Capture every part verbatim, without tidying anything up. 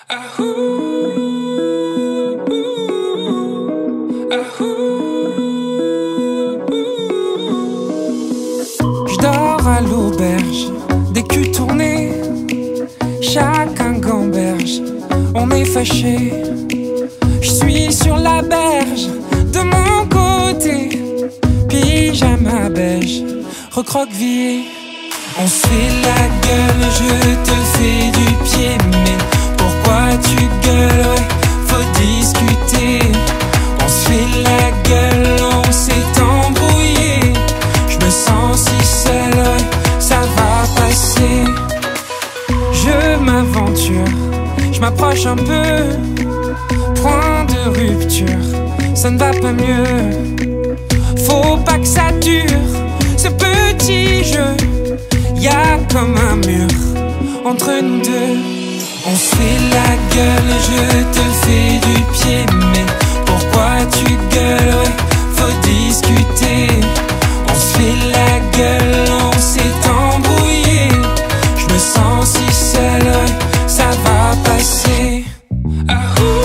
Je dors à l'auberge, des culs tournés, chacun gamberge, on est fâché. Je suis sur la berge, de mon côté, pyjama beige, recroquevillé. On se fait la gueule, je te fais du pied, mais pourquoi tu gueules, ouais, faut discuter. On se fait la gueule, on s'est embrouillé. Je me sens si seul, ouais, ça va passer. Je m'aventure, je m'approche un peu. Point de rupture, ça ne va pas mieux. Faut pas que ça dure, ce petit jeu. Y'a comme un mur entre nous deux. On se fait la gueule, je te fais du pied, mais pourquoi tu gueules, ouais, faut discuter. On se fait la gueule, on s'est embrouillé. Je me sens si seul, ouais, ça va passer. Ah,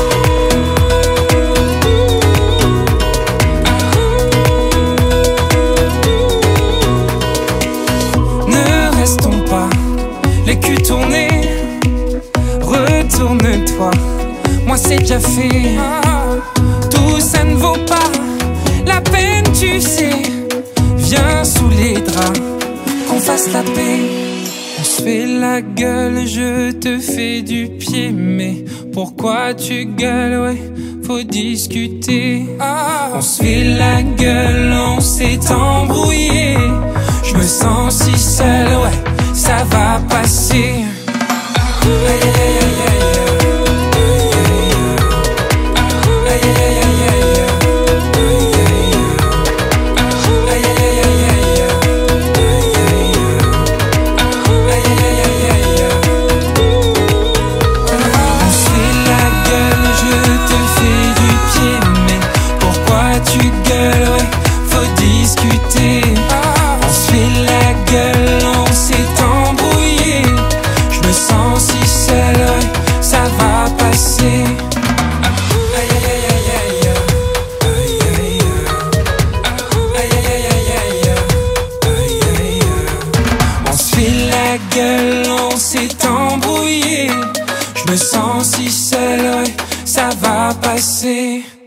restons pas les culs tournés, retourne-toi, moi c'est déjà fait. Tout ça ne vaut pas la peine, tu sais. Viens sous les draps, qu'on fasse la paix. On se fait la gueule, je te fais du pied, mais pourquoi tu gueules, ouais, faut discuter. On se fait la gueule, on s'est embrouillé. Je me sens si seul, ouais, ça va passer. Aïe, aïe, aïe, aïe, aïe. On s'est embrouillé, je me sens si seul, ouais, ça va passer.